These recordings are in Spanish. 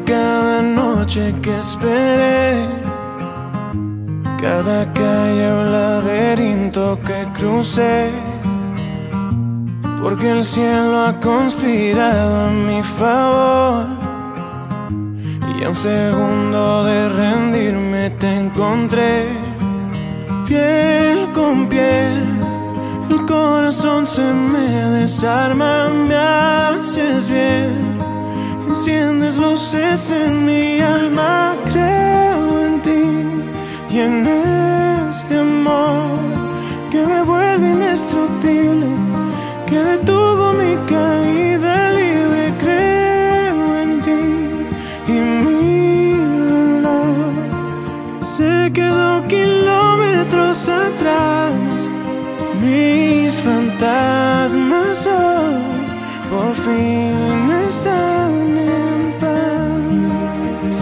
cada noche que esperé, cada calle un laberinto que crucé, porque el cielo ha conspirado a mi favor. Y a un segundo de rendirme te encontré, piel con piel. El corazón se me desarma, me haces bien. Enciendes luces en mi alma, creo en ti y en este amor que me vuelve indestructible, que detuvo mi caída libre. Creo en ti y mi dolor se quedó kilómetros atrás. Mis fantasmas hoy por fin están en paz.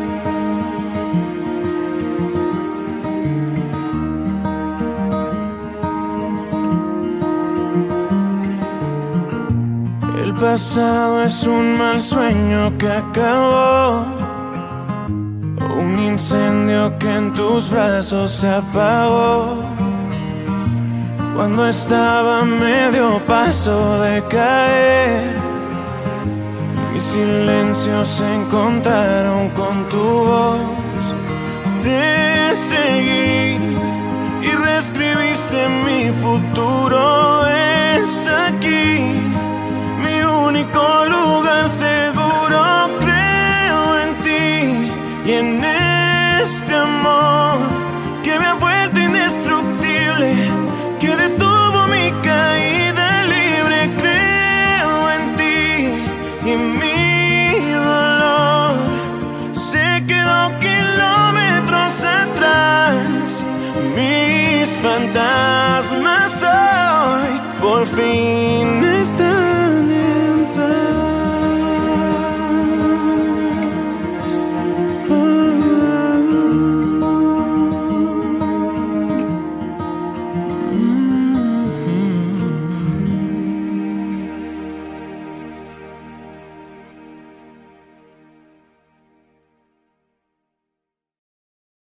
El pasado es un mal sueño que acabó, un incendio que en tus brazos se apagó. Cuando estaba a medio paso de caer, mis silencios se encontraron con tu voz. Te seguí y reescribiste mi futuro. Es aquí mi único lugar seguro. Creo en ti y en este amor que me ha vuelto indestructible, que detuvo mi caída libre. Creo en ti y mi dolor se quedó kilómetros atrás. Mis fantasmas hoy por fin